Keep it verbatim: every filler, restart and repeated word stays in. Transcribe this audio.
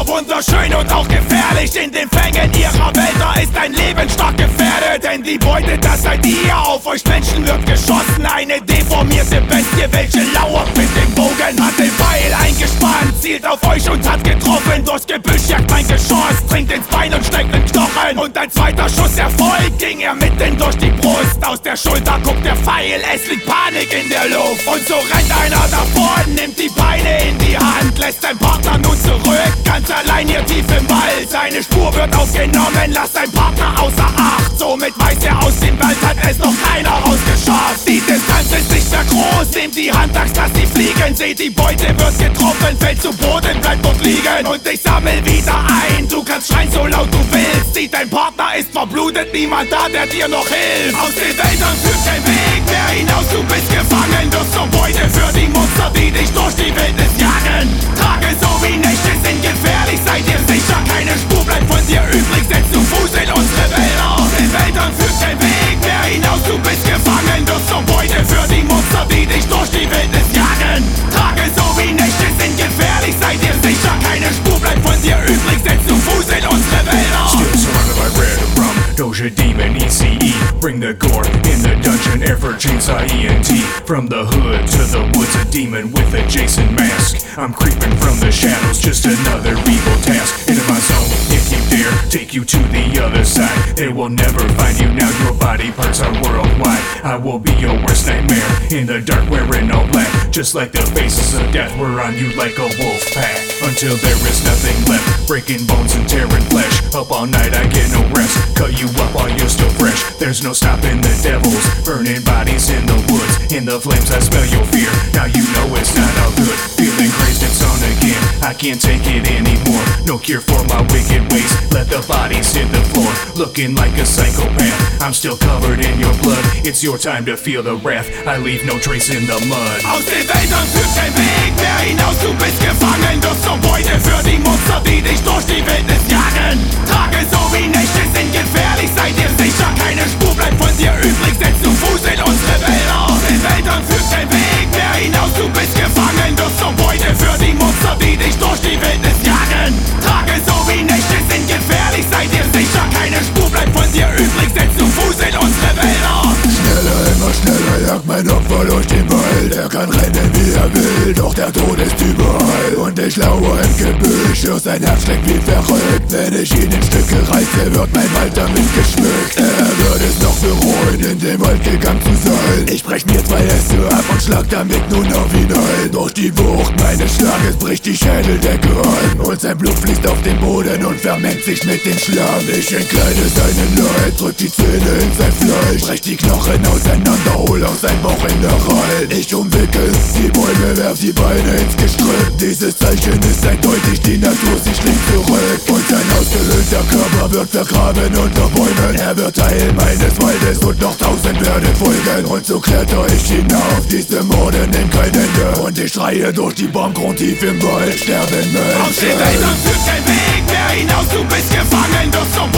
wunderschön und auch gefährlich. In den Fängen ihrer Wälder ist dein Leben stark gefährdet. Denn die Beute, das seid ihr, auf euch Menschen wird geschossen. Eine deformierte Bestie, welche lauert mit dem Bogen. Hat den Pfeil eingespannt, zielt auf euch und hat getroffen. Durchs Gebüsch jagt mein Geschoss, dringt ins Bein und steckt den Knochen. Und ein zweiter Schuss erfolgt, ging er mitten durch die Brust. Aus der Schulter guckt der Pfeil, es liegt Panik in der Luft. Und so rennt einer davon, nimmt die Beine in die Hand, lässt sein Partner nun zurück, ganz allein hier tief im Wald. Seine Spur wird aufgenommen, lasst sein Partner außer Acht. Somit weiß er, aus dem Wald hat es noch keiner rausgeschafft. Die Distanz ist nicht mehr groß, nehmt die Handachs, lasst sie fliegen. Seht, die Beute wird getroffen, fällt zu Boden, bleibt dort liegen. Und ich sammel wieder ein, du kannst schreien so laut du willst. Sieht, dein Partner ist verblutet, niemand da, der dir noch hilft. Aus den Wäldern führt kein Weg mehr hinaus, du bist gefangen. Wirst zur Beute für die Monster, die dich durch die Wildnis jagen. Tage so wie Nächte sind gefährlich, seid ihr sicher, keine Spur bleibt von dir übrig. Setzt du Fuß in unsere Wälder. Aus den Wäldern führt kein Weg mehr hinaus, du bist gefangen. Wirst zur Beute für die Monster, die dich durch die Wildnis jagen. Tage so wie Nächte sind gefährlich, seid ihr sicher, keine Spur bleibt von dir übrig. Setzt du Fuß in unsere Wälder. Still surrounded by red rum, Doja Demon E C E. Bring the gore in the dungeon, air for chainsaw E N T. From the hood to the woods, a demon with a Jason mask. I'm creeping from the shadows, just another evil task. Into my zone, if you dare, take you to the other side. They will never find you now, your body parts are worldwide. I will be your worst nightmare, in the dark wearing all black. Just like the faces of death, we're on you like a wolf pack. Until there is nothing left, breaking bones and tearing flesh. Up all night, I get no rest, cut you up while you're still fresh. There's no stopping the devils, burning bodies in the woods. In the flames, I smell your fear, now you know it's not all good. Feeling crazed, it's on again, I can't take it anymore. No cure for my wicked ways, let the bodies hit the floor. Looking like a psychopath, I'm still covered in your blood. It's your time to feel the wrath, I leave no trace in the mud. Aus den Wäldern führt kein Weg mehr hinaus, du bist gefangen. Wirst zur Beute für die Monster, die dich durch die Wildnis jagen. Tage so wie Nächte sind gefährlich, seid ihr sicher, keine Spur bleibt von dir übrig. Setzt du Fuß in unsere Wälder. Aus den Wäldern führt kein Weg mehr hinaus, du bist gefangen. Wirst zur Beute für die Monster, die dich durch die Wildnis jagen. Tage so wie Nächte sind gefährlich, seid ihr sicher, keine Spur bleibt von dir übrig. Setzt du Fuß in unsere Wälder. Schneller, immer schneller jagt mein Opfer durch den Wald. Er kann rennen wie er will, doch der Tod ist überall. Und ich lauere im Gebüsch, hör sein Herz schlägt wie verrückt. Wenn ich ihn in Stücke reiße, wird mein Wald damit geschmückt. Er wird es noch bereuen, in den Wald gegangen zu sein. Ich brech mir zwei Äste ab und schlag damit nun auf ihn ein. Durch die Wucht meines Schlages bricht die Schädeldecke ein. Und sein Blut fließt auf den Boden und vermengt sich mit dem Schlamm. Ich entkleide seinen Leid, drück die Zähne in sein Fleisch. Brech die Knochen auseinander, hol aus sein Bauch in der Rein. Ich umwickel die Bäume, werf die Beine ins Gestrüpp. Dieses Zeichen ist eindeutig, die Natur, sie schlägt zurück. Und sein ausgehöhlter Körper wird vergraben unter Bäumen. Er wird Teil meines Waldes und noch tausend werden folgen. Und so kletter ich hinauf, diese Morde nehmen kein Ende. Und ich schreie durch die Baumkrone tief im Wald, sterben Menschen. Aus den Wäldern führt kein Weg mehr hinaus, du bist gefangen. Wirst zur